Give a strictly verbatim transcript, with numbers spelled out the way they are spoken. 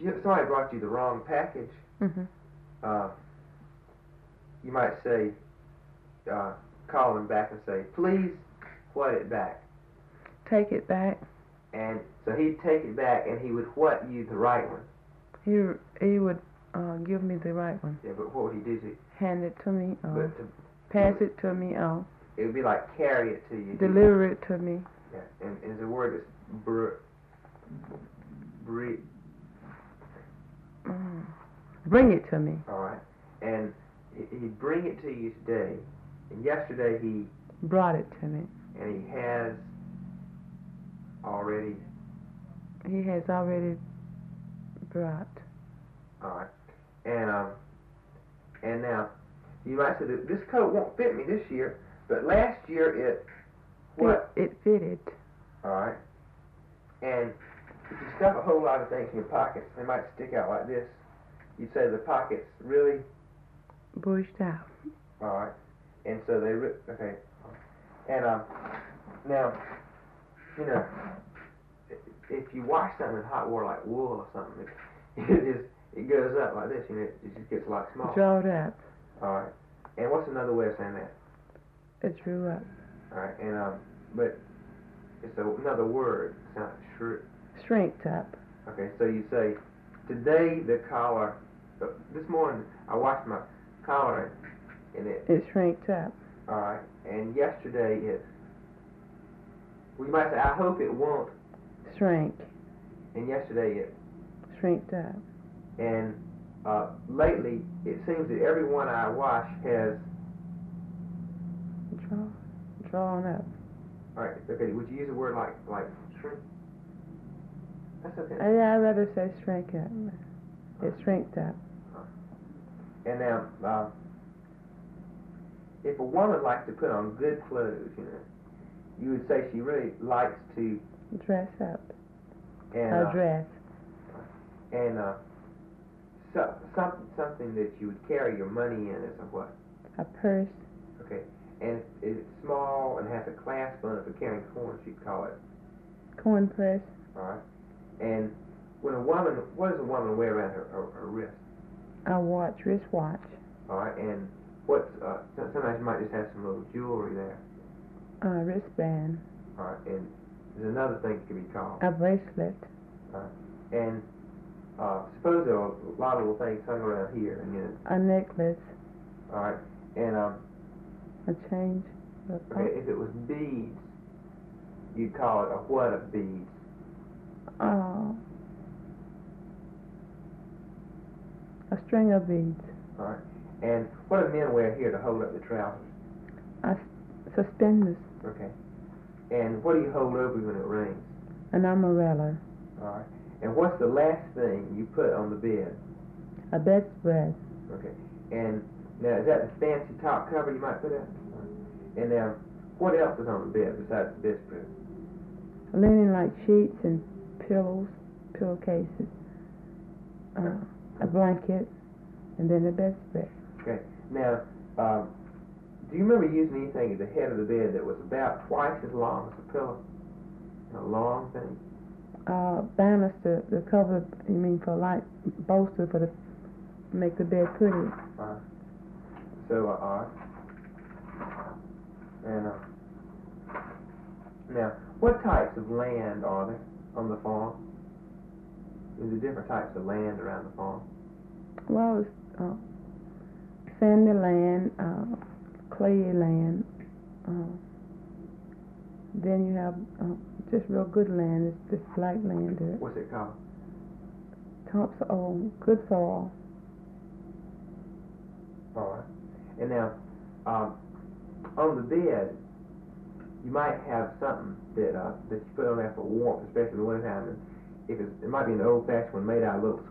you, somebody brought you the wrong package, Mm-hmm. uh, you might say, uh, call him back and say, please what it back. Take it back. And so he'd take it back and he would what you the right one. He he would uh, give me the right one. Yeah, but what would he do to you? Hand it to me. Uh, But to, pass it to me. Uh, it would be like carry it to you. deliver it to me. Yeah, and, and the word is br, br, Mm. Bring it to me. all right. And he, he'd bring it to you today. And yesterday he Brought it to me. and he has already. He has already brought. All right. And um, and now you might say that this coat won't fit me this year, but last year it what? It, it fitted. All right. And if you stuff a whole lot of things in your pockets, they might stick out like this. You say the pockets really. Bushed out. All right. And so they re- okay. And um, now you know if you wash something in hot water like wool or something, it, it just it goes up like this. You know, it just gets a lot smaller. Draw it up. All right. And what's another way of saying that? It drew up. All right. And um, but it's a, another word. It's not shrewd. Shrinked up. Okay. So you say today the collar. Uh, this morning I washed my collar and it. It shrinked up. All right. And yesterday it. Well, you might say I hope it won't. Shrink. And yesterday it. Shrinked up. And uh, lately, it seems that everyone I wash has. Draw. Drawn up. All right. Okay. Would you use a word like like shrink? That's okay. Uh, yeah, I'd rather say shrink up. It shrinked up. And now, uh, if a woman likes to put on good clothes, you know, you would say she really likes to. Dress up. And A uh, dress. and uh, so, something something that you would carry your money in is a what? A purse. Okay. And if it's small and has a clasp on it for carrying corn, she'd call it. Corn press. All right. And when a woman, what does a woman wear around her, her, her wrist? A watch. Wristwatch. All right. And what's uh, sometimes you might just have some little jewelry there. A wristband. All right. And there's another thing it could be called. A bracelet. Uh, and uh, suppose there are a lot of little things hung around here, and you know. A necklace. All right. And um, A change. okay, if it was beads, you'd call it a what of beads? Oh. A string of beads. All right. And what do men wear here to hold up the trousers? A suspenders. Okay. And what do you hold over when it rains? An umbrella. All right. And what's the last thing you put on the bed? A bedspread. Okay. And now, is that the fancy top cover you might put out? And now, what else is on the bed besides the bedspread? Linen like sheets and pillows, pillowcases. Uh, a blanket, and then a bedspread. Okay. Now, um, do you remember using anything at the head of the bed that was about twice as long as a pillow? A long thing? Uh, banister, the cover, you mean for light, bolster for the, make the bed pretty. Uh, so, uh, all right. And, uh, now, what types of land are there on the farm? Is there different types of land around the farm? Well, it's uh, sandy land, uh, clayey land. Uh, then you have uh, just real good land. It's just black land. There. What's it called? Topsoil, good soil. All right. And now, um, on the bed, you might have something that uh, that you put on there for warmth, especially in the wintertime. And if it's, it might be an old-fashioned one made out of little